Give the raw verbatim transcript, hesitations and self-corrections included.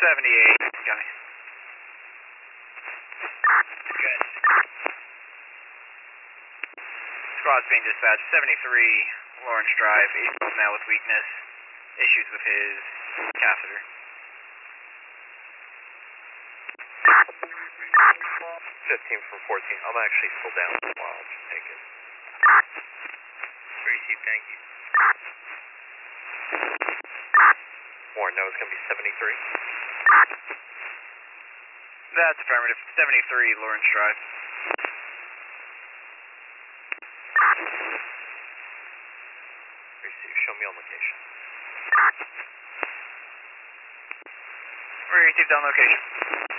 seventy-eight, County. Good. Squad's being dispatched, seventy-three Lawrence Drive, eight now with weakness, issues with his catheter. fifteen from fourteen, I'm actually still down as well, I'll just take it. Receive, thank you. Warren, no, it's going to be seventy-three. That's affirmative, seventy-three Lawrence Drive. Receive, show me on location. We received on location.